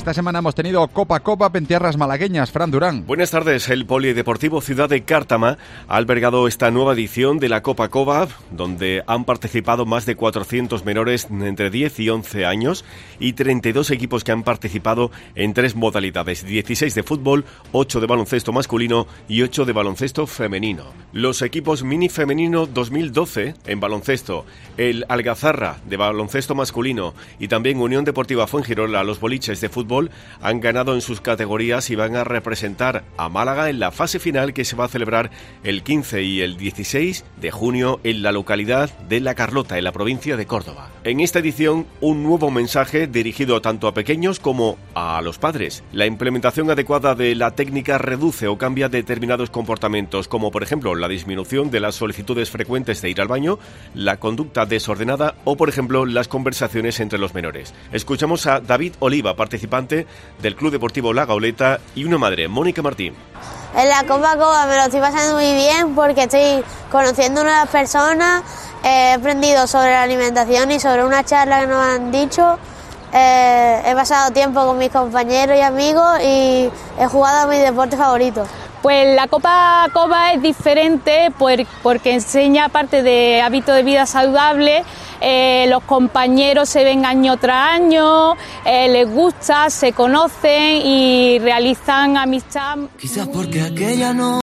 esta semana hemos tenido Copa en tierras malagueñas. Fran Durán. Buenas tardes. El Polideportivo Ciudad de Cártama ha albergado esta nueva edición de la Copa, donde han participado más de 400 menores entre 10 y 11 años y 32 equipos que han participado en 3 modalidades: 16 de fútbol, 8 de baloncesto masculino y 8 de baloncesto femenino. Los equipos mini femenino 2012 en baloncesto, el Algazarra de baloncesto masculino y también Unión Deportiva Fuengirola, los boliches de fútbol, han ganado en sus categorías y van a representar a Málaga en la fase final que se va a celebrar el 15 y el 16 de junio en la localidad de La Carlota, en la provincia de Córdoba. En esta edición, un nuevo mensaje dirigido tanto a pequeños como a los padres. La implementación adecuada de la técnica reduce o cambia determinados comportamientos, como por ejemplo la disminución de las solicitudes frecuentes de ir al baño, la conducta desordenada o por ejemplo las conversaciones entre los menores. Escuchamos a David Oliva, participante del Club Deportivo La Gauleta, y una madre, Mónica Martín. En la Copa me lo estoy pasando muy bien porque estoy conociendo nuevas personas, he aprendido sobre la alimentación y sobre una charla que nos han dicho, he pasado tiempo con mis compañeros y amigos y he jugado a mi deporte favorito. Pues la Copa es diferente porque enseña, aparte de hábitos de vida saludable, los compañeros se ven año tras año, les gusta, se conocen y realizan amistad. Quizás porque aquella no